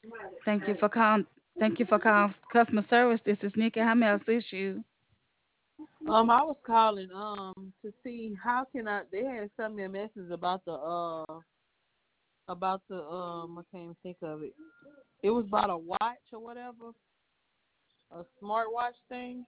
Thank you for calling. Thank you for calling customer service. This is Nikki. How may I assist you? I was calling to see how can I. They had sent me a message about the I can't even think of it. It was about a watch or whatever, a smartwatch thing.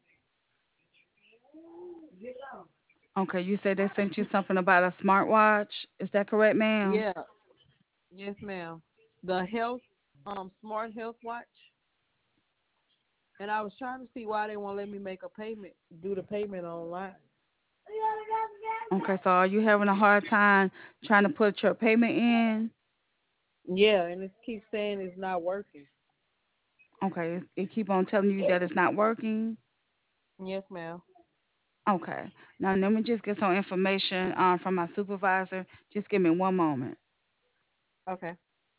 Okay, you said they sent you something about a smartwatch. Is that correct, ma'am? Yeah, yes, ma'am. The health smart health watch. And I was trying to see why they won't let me make a payment, do the payment online. Okay, so are you having a hard time trying to put your payment in? Yeah, and it keeps saying it's not working. Okay, it keep on telling you that it's not working. Yes, ma'am. Okay, now let me just get some information from my supervisor. Just give me one moment. Okay.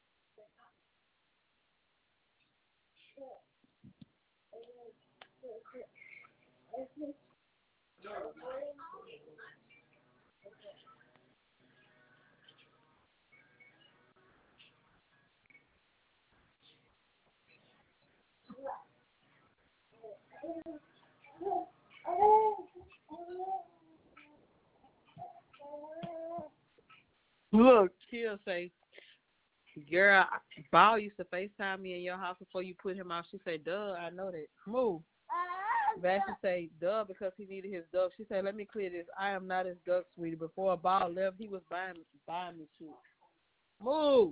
Look, she'll say, girl, Ball used to FaceTime me in your house before you put him out. She said, duh, I know that. Move. Vashy say, duh, because he needed his duck. She said, let me clear this. I am not his duck, sweetie. Before Ball left, he was buying me shit. Move.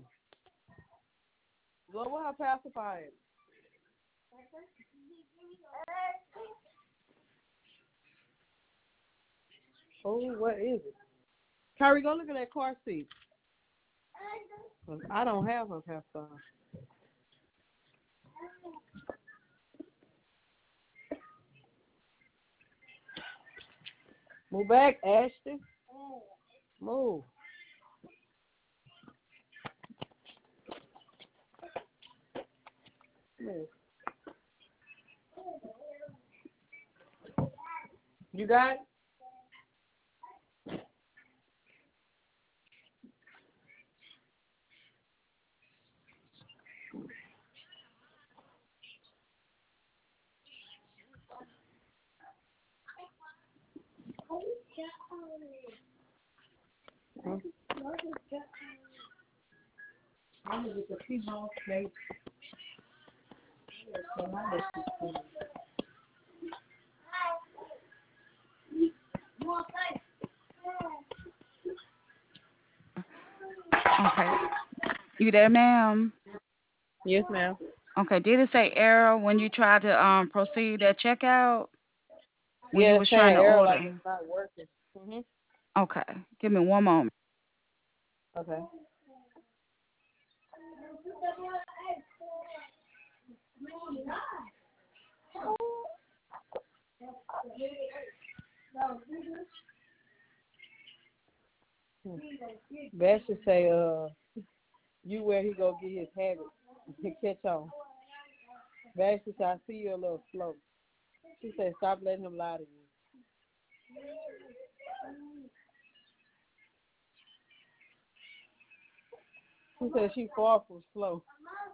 Go with her pacifier. Oh, what is it? Kyrie, go look at that car seat. 'Cause I don't have her pacifier. Move back, Ashton. Move. Move. You got it? Hmm? I'm gonna get the T-bone steak. Okay, you there, ma'am? Yes, ma'am. Okay, did it say error when you tried to proceed at checkout when you Yeah, was it's trying saying to error like it's order? not working. Okay, give me one moment. Okay. Hmm. Beth should say, you where he go get his habit. Catch on. Beth should say, I see you a little slow. She said, stop letting him lie to you. She said she far from slow.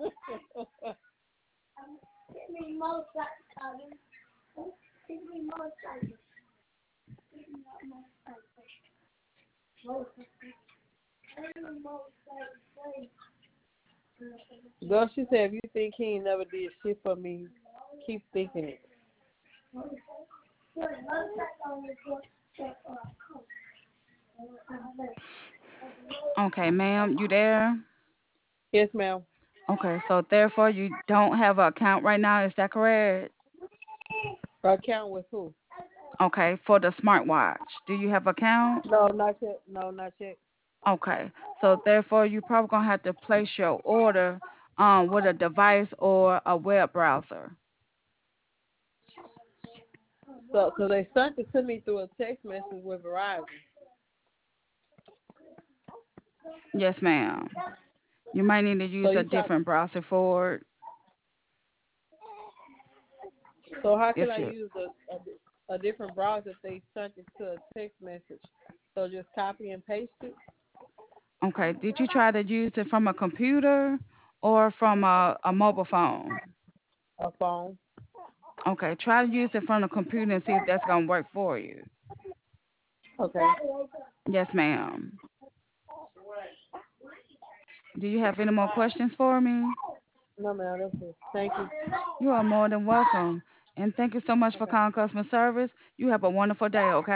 Girl, she said, if you think he ain't never did shit for me, keep thinking it. Okay, ma'am, you there? Yes, ma'am. Okay, so therefore you don't have an account right now. Is that correct? Account with who? Okay, for the smartwatch, do you have account? No, not yet. No, not yet. Okay, so therefore you probably gonna have to place your order with a device or a web browser. So, cause they sent it to me through a text message with Verizon. Yes, ma'am. You might need to So use a you try. different browser for it So how if can I you. use a different browser if they sent it to a text message? So just copy and paste it. Okay, did you try to use it from a computer or from a mobile phone? A phone. Okay, try to use it from the computer and see if that's gonna work for you. Okay. Yes, ma'am. Do you have any more questions for me? No, ma'am, that's it. Thank you. You are more than welcome. And thank you so much for Okay. calling customer service. You have a wonderful day, okay?